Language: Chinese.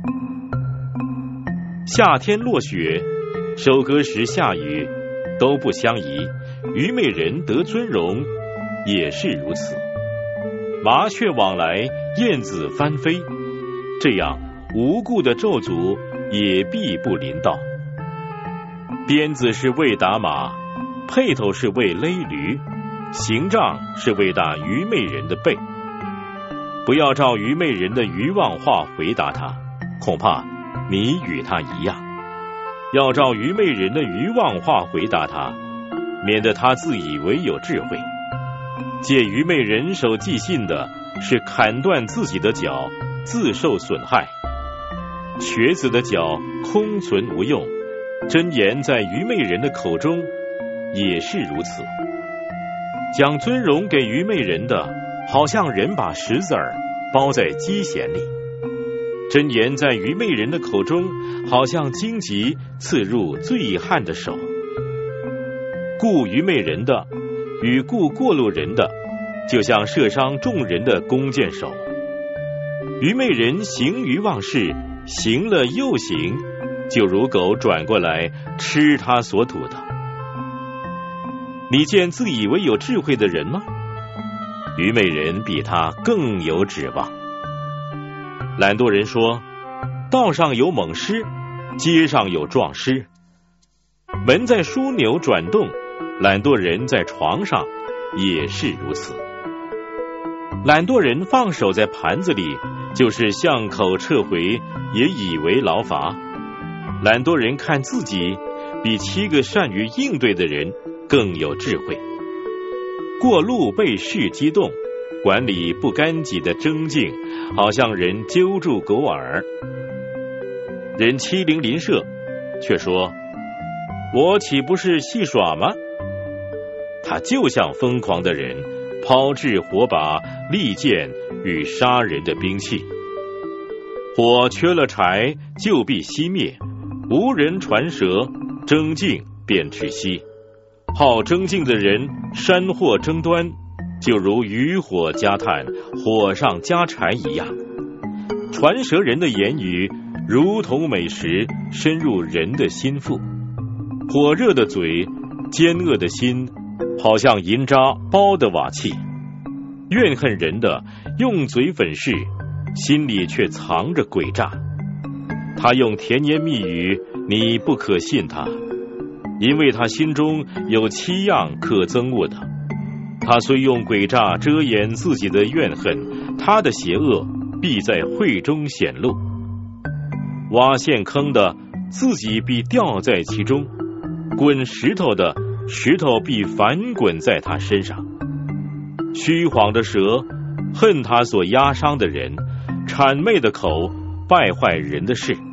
夏天落雪，收割时下雨，都不相宜。虞美人得尊荣，也是如此。麻雀往来，燕子翻飞，这样无故的咒诅也必不临到。鞭子是为打马，辔头是为勒驴，刑杖是为打虞美人的背。不要照虞美人的愚妄话回答他，恐怕你与他一样。要照虞美人的愚妄话回答他，免得他自以为有智慧。借虞美人手寄信的是砍断自己的脚，自受损害。瘸子的脚空存无用，真言在虞美人的口中也是如此。将尊荣给虞美人的，好像人把石子儿包在鸡弦里；真言在虞美人的口中，好像荆棘刺入醉汉的手。顾虞美人的与顾过路人的，就像射伤众人的弓箭手。虞美人行于忘事，行了又行，就如狗转过来吃他所吐的。你见自以为有智慧的人吗？虞美人比他更有指望。懒惰人说，道上有猛狮，街上有壮狮。门在枢纽转动，懒惰人在床上也是如此。懒惰人放手在盘子里，就是巷口撤回，也以为劳乏。懒惰人看自己比7个善于应对的人更有智慧。过路被事激动，管理不干己的争竞，好像人揪住狗耳。人欺凌邻舍，却说我岂不是戏耍吗？他就像疯狂的人，抛掷火把、利剑与杀人的兵器。火缺了柴，就必熄灭；无人传舌，争竞便窒息。好争竞的人，山祸争端，就如渔火加炭，火上加柴一样。传舌人的言语，如同美食，深入人的心腹。火热的嘴，奸恶的心，好像银渣包的瓦器。怨恨人的用嘴粉饰，心里却藏着诡诈。他用甜言蜜语，你不可信他，因为他心中有7样可憎恶的。他虽用诡诈遮掩自己的怨恨，他的邪恶必在会中显露。挖陷坑的，自己必掉在其中；滚石头的，石头必反滚在他身上。虚谎的舌，恨他所压伤的人；谄媚的口，败坏人的事。